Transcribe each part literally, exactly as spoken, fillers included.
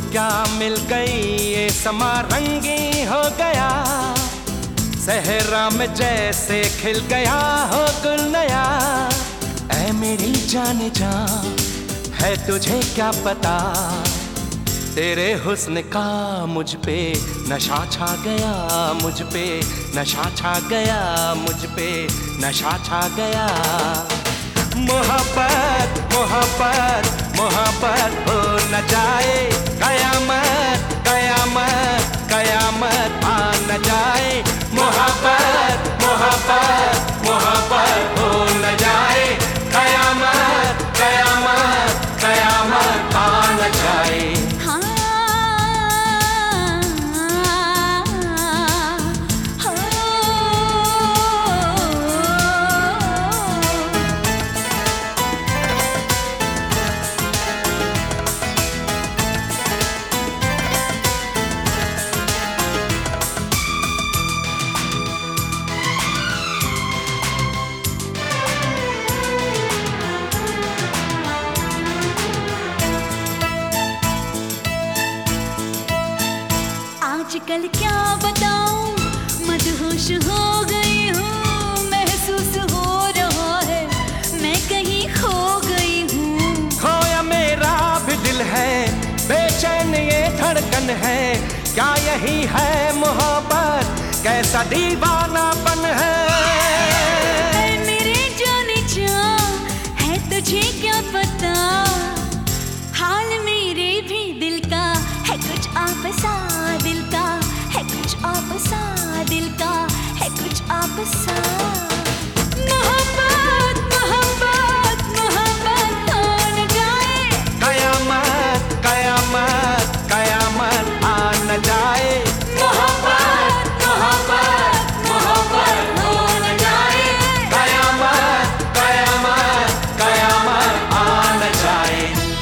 क्या मिल गई ये समा रंगी हो गया, सहरा में जैसे खिल गया हो गुल नया। ऐ मेरी जाने जा है तुझे क्या पता, तेरे हुस्न का मुझ पे नशा छा गया, मुझ पे नशा छा गया, मुझ पे नशा छा गया। मोहब्बत मोहब्बत मोहब्बत हो न जाए, कयामत कयामत कयामत आ न जाए। मोहब्बत मोहब्बत मोहब्बत हो न जाए, कयामत कयामत कयामत आ न जाए। आजकल क्या बताऊं, मदहोश हो गई हूँ, महसूस हो रहा है मैं कहीं खो गई हूँ। खोया मेरा भी दिल है, बेचैन ये धड़कन है, क्या यही है मोहब्बत, कैसा दीवानापन है। मेरे जाने जा है तुझे क्या पता, हाल मेरे भी दिल का है कुछ आपसा, दिल का है कुछ आपसा, दिल का है कुछ आपसा। मोहब्बत मोहब्बत मोहब्बत हो न जाए, कयामत कयामत कयामत आ न जाए। मोहब्बत मोहब्बत मोहब्बत हो न जाए, कयामत कयामत कयामत आ न जाए।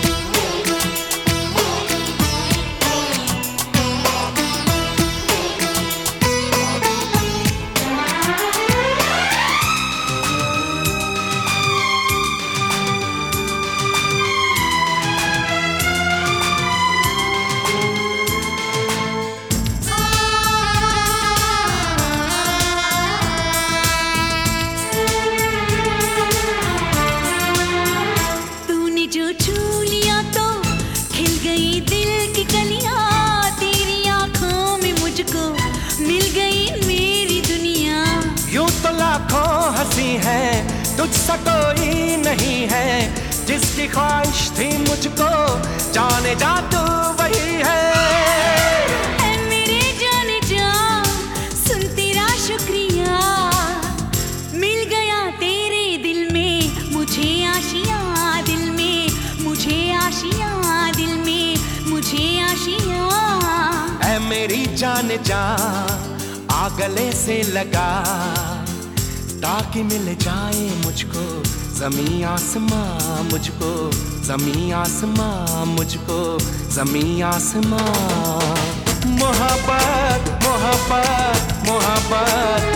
हंसी है तुझसा कोई नहीं है, जिसकी ख्वाहिश थी मुझको जाने जा तू वही है। ऐ मेरे जाने जा सुन तेरा शुक्रिया, मिल गया तेरे दिल में मुझे आशिया, दिल में मुझे आशिया, दिल में मुझे आशिया। ऐ मेरी जाने जा आ गले से लगा, ताकि मिल जाए मुझको ज़मीं आसमां, मुझको ज़मीं आसमां, मुझको ज़मीं आसमां। मोहब्बत मोहब्बत मोहब्बत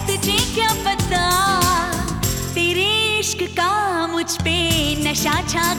मुझ पे नशा छा